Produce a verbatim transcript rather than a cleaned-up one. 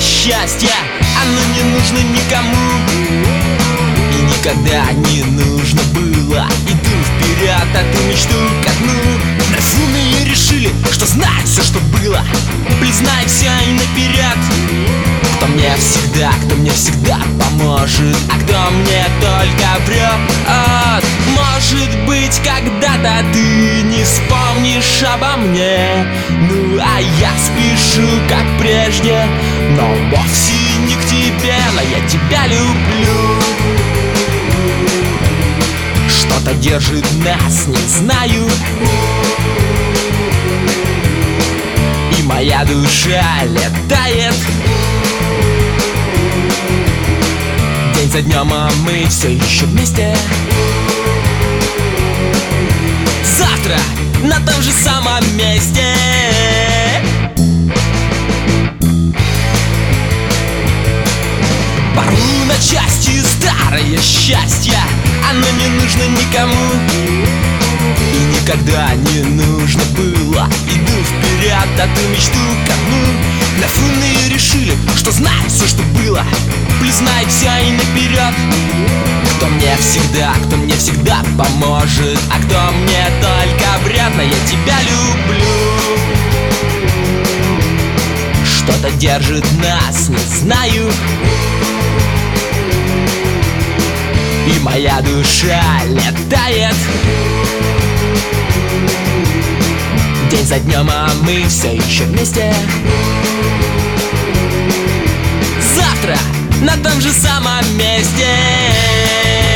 счастье, оно не нужно никому и никогда не нужно было. Иду вперед, эту мечту ко дну. Разумные решили, что знают все, что было. Признайся и наперед. Кто мне всегда, кто мне всегда поможет, а кто мне только врет. Может быть, когда-то ты не вспомнишь обо мне, ну а я спешу, как прежде, но вовсе не к тебе, но я тебя люблю. Что-то держит нас, не знаю, и моя душа летает. День за днем, а мы все еще вместе. Завтра на том же самом месте. Порву на части старое счастье, оно не нужно никому и никогда не нужно было. Иду вперед, эту мечту ко дну. Графуны решили, что знают все, что было. Признайся и наперед. Кто мне всегда, кто мне всегда поможет, а кто мне только вред, но я тебя люблю. Что-то держит нас, не знаю, и моя душа летает. День за днем, а мы все еще вместе. Завтра на том же самом месте.